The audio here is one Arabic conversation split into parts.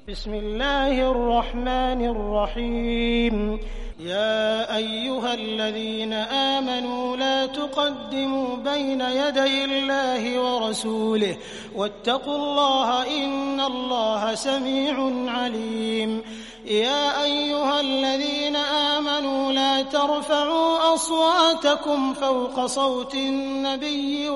بسم الله الرحمن الرحيم. يا أيها الذين آمنوا لا تقدموا بين يدي الله ورسوله واتقوا الله إن الله سميع عليم. يا أيها الذين آمنوا لا ترفعوا أصواتكم فوق صوت النبي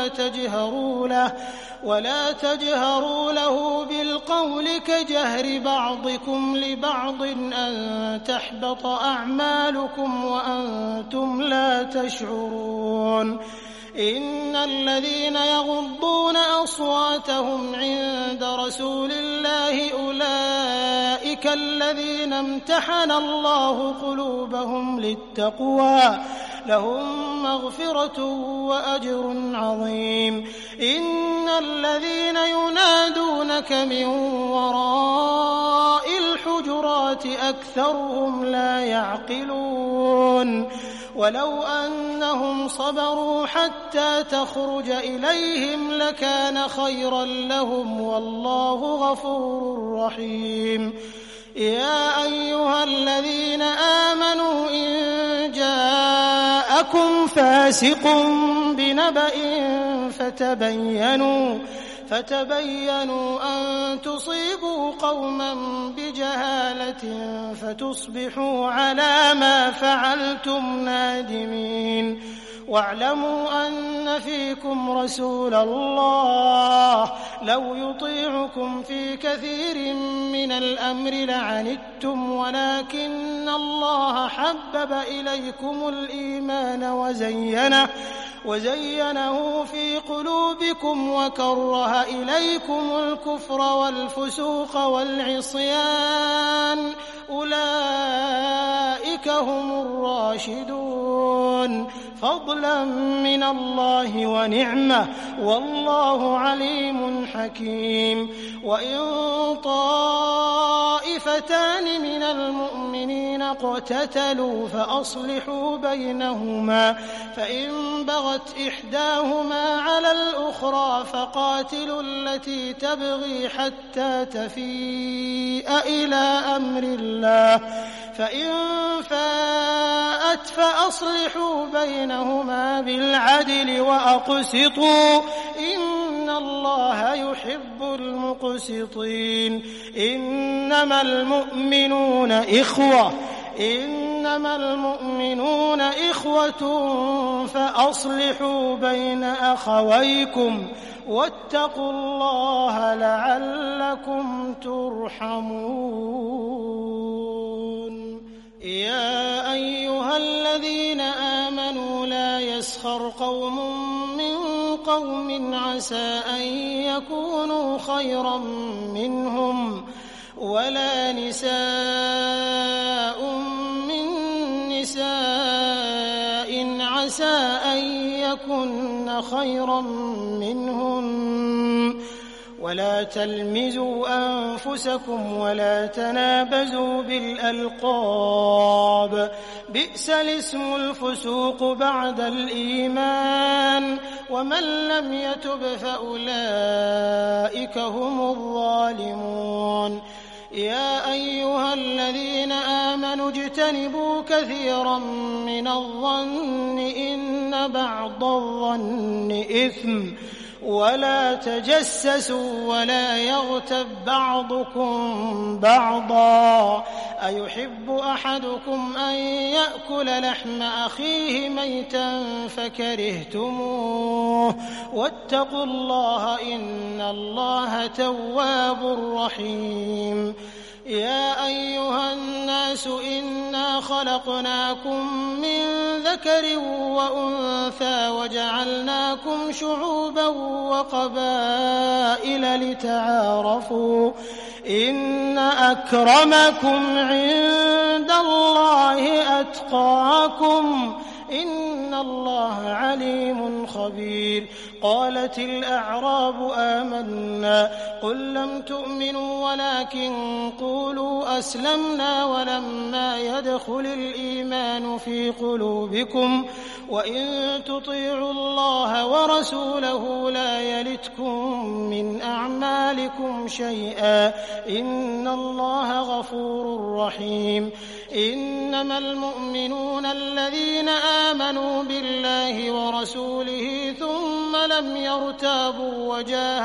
ولا تجهروا له بالقول كجهر بعضكم لبعض أن تحبط أعمالكم وأنتم لا تشعرون. إن الذين يغضون أصواتهم عند رسول الله أولئك الذين امتحن الله قلوبهم للتقوى لهم مغفرة وأجر عظيم. إن الذين ينادونك من وراء الحجرات أكثرهم لا يعقلون. ولو أنهم صبروا حتى تخرج إليهم لكان خيرا لهم والله غفور رحيم. يا أيها الذين آمنوا إن جاءكم فاسق بنبأ فتبينوا أن تصيبوا قوما بجهالة فتصبحوا على ما فعلتم نادمين. واعلموا أن فيكم رسول الله لو يطيعكم في كثير من الأمر لعنتم ولكن الله حبب إليكم الإيمان وزينه في قلوبكم وكره إليكم الكفر والفسوق والعصيان أولئك هم الراشدون فضلا من الله ونعمة والله عليم حكيم. وإن طائفتان من المؤمنين اقتتلوا فأصلحوا بينهما فإن بغت إحداهما على الأخرى فقاتلوا التي تبغي حتى تفيء إلى أمر الله فإن فاءت فأصلحوا بينهما بالعدل وأقسطوا إن الله يحب المقسطين. إنما المؤمنون إخوة فأصلحوا بين أخويكم واتقوا الله لعلكم ترحمون. يا أيها الذين آمنوا لا يسخر قوم من قوم عسى أن يكونوا خيرا منهم ولا نساء من نساء عسى أن يكن خيرا منهن ولا تلمزوا أنفسكم ولا تنابزوا بالألقاب بئس الاسم الفسوق بعد الإيمان ومن لم يتب فأولئك هم الظالمون. يا أيها الذين آمنوا اجتنبوا كثيرا من الظن إن بعض الظن إثم ولا تجسسوا ولا يغتب بعضكم بعضا أيحب أحدكم أن يأكل لحم أخيه ميتا فكرهتموه واتقوا الله إن الله تواب رحيم. يا أيها الناس إنا خلقناكم من ذكر وأنثى وجعلناكم شعوبا وقبائل لتعارفوا إن أكرمكم عند الله أتقاكم إن اللَّهَ عَلِيمٌ خَبِيرٌ قالت الأعراب آمنا قل لم تؤمنوا ولكن قولوا أسلمنا ولما يدخل الإيمان في قلوبكم وإن تطيعوا الله ورسوله لا يلتكم من أعمالكم شيئا إن الله غفور رحيم إنما المؤمنون الذين آمنوا بالله ورسوله ثم لم يرتابوا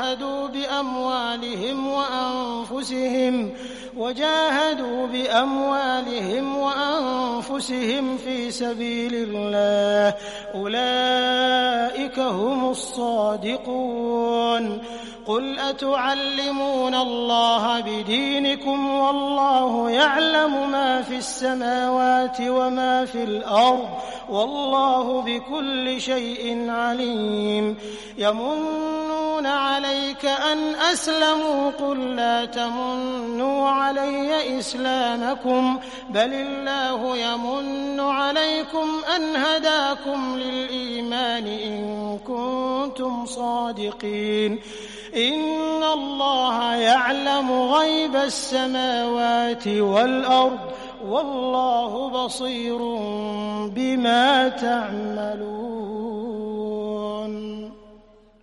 وجاهدوا بأموالهم وأنفسهم في سبيل الله أولئك هم الصادقون قل أتعلمون الله بدينكم والله يعلم ما في السماوات وما في الأرض والله بكل شيء عليم يمنون عليك أن أسلموا قل لا تمنوا علي إسلامكم بل الله يمن عليكم أن هداكم للإيمان إن كنتم صادقين إن الله يعلم غيب السماوات والأرض والله بصير بما تعملون